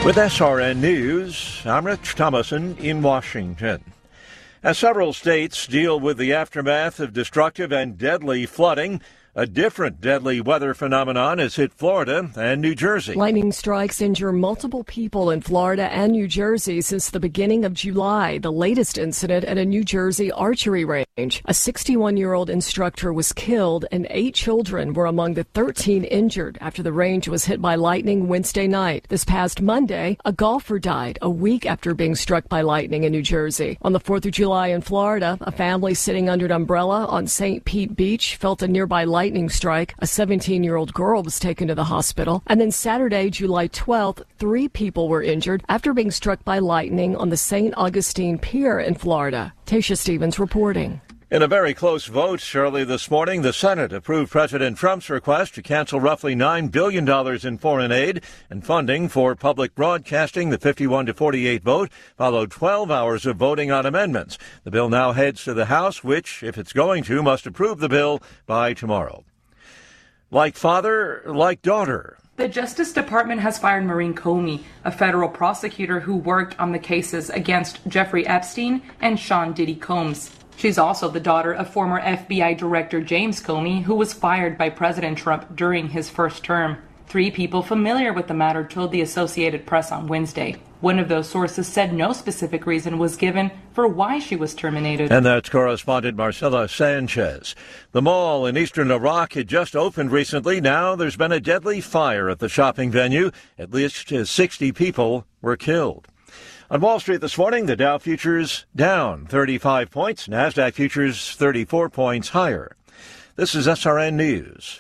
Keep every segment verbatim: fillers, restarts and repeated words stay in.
With S R N News, I'm Rich Thomason in Washington. As several states deal with the aftermath of destructive and deadly flooding, a different deadly weather phenomenon has hit Florida and New Jersey. Lightning strikes injure multiple people in Florida and New Jersey since the beginning of July, the latest incident at a New Jersey archery range. A sixty-one-year-old instructor was killed and eight children were among the thirteen injured after the range was hit by lightning Wednesday night. This past Monday, a golfer died a week after being struck by lightning in New Jersey. On the fourth of July in Florida, a family sitting under an umbrella on Saint Pete Beach felt a nearby lightning lightning strike. A seventeen-year-old girl was taken to the hospital. And then Saturday, July twelfth, three people were injured after being struck by lightning on the Saint Augustine Pier in Florida. Tasha Stevens reporting. In a very close vote early this morning, the Senate approved President Trump's request to cancel roughly nine billion dollars in foreign aid and funding for public broadcasting. The fifty-one to forty-eight vote followed twelve hours of voting on amendments. The bill now heads to the House, which, if it's going to, must approve the bill by tomorrow. Like father, like daughter. The Justice Department has fired Maureen Comey, a federal prosecutor who worked on the cases against Jeffrey Epstein and Sean Diddy Combs. She's also the daughter of former F B I Director James Comey, who was fired by President Trump during his first term. Three people familiar with the matter told the Associated Press on Wednesday. One of those sources said no specific reason was given for why she was terminated. And that's correspondent Marcela Sanchez. The mall in eastern Iraq had just opened recently. Now there's been a deadly fire at the shopping venue. At least sixty people were killed. On Wall Street this morning, the Dow futures down thirty-five points, NASDAQ futures thirty-four points higher. This is S R N News.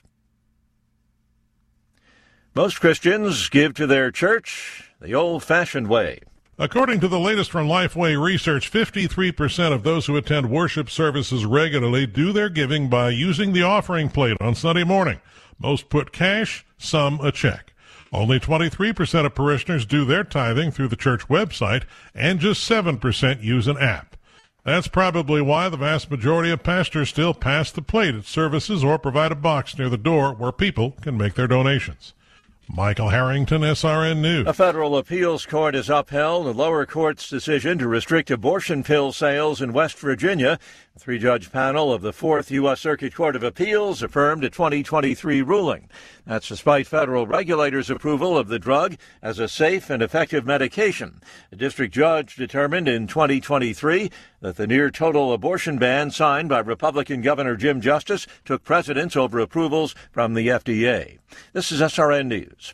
Most Christians give to their church the old-fashioned way. According to the latest from Lifeway research, fifty-three percent of those who attend worship services regularly do their giving by using the offering plate on Sunday morning. Most put cash, some a check. Only twenty-three percent of parishioners do their tithing through the church website, and just seven percent use an app. That's probably why the vast majority of pastors still pass the plate at services or provide a box near the door where people can make their donations. Michael Harrington, S R N News. A federal appeals court has upheld a lower court's decision to restrict abortion pill sales in West Virginia. A three-judge panel of the Fourth U S. Circuit Court of Appeals affirmed a twenty twenty-three ruling. That's despite federal regulators' approval of the drug as a safe and effective medication. A district judge determined in twenty twenty-three that the near-total abortion ban signed by Republican Governor Jim Justice took precedence over approvals from the F D A. This is S R N News.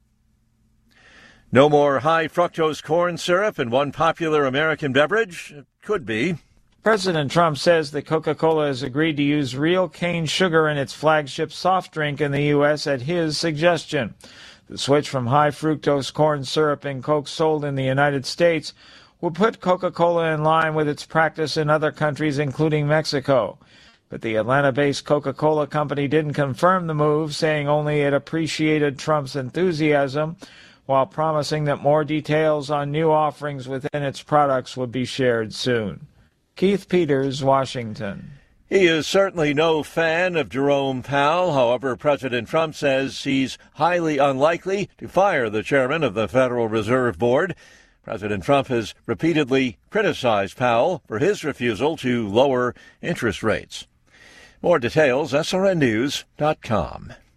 No more high-fructose corn syrup in one popular American beverage? It could be. President Trump says that Coca-Cola has agreed to use real cane sugar in its flagship soft drink in the U S at his suggestion. The switch from high-fructose corn syrup in Coke sold in the United States will put Coca-Cola in line with its practice in other countries, including Mexico. But the Atlanta-based Coca-Cola company didn't confirm the move, saying only it appreciated Trump's enthusiasm, while promising that more details on new offerings within its products would be shared soon. Keith Peters, Washington. He is certainly no fan of Jerome Powell. However, President Trump says he's highly unlikely to fire the chairman of the Federal Reserve Board. President Trump has repeatedly criticized Powell for his refusal to lower interest rates. More details, S R N news dot com.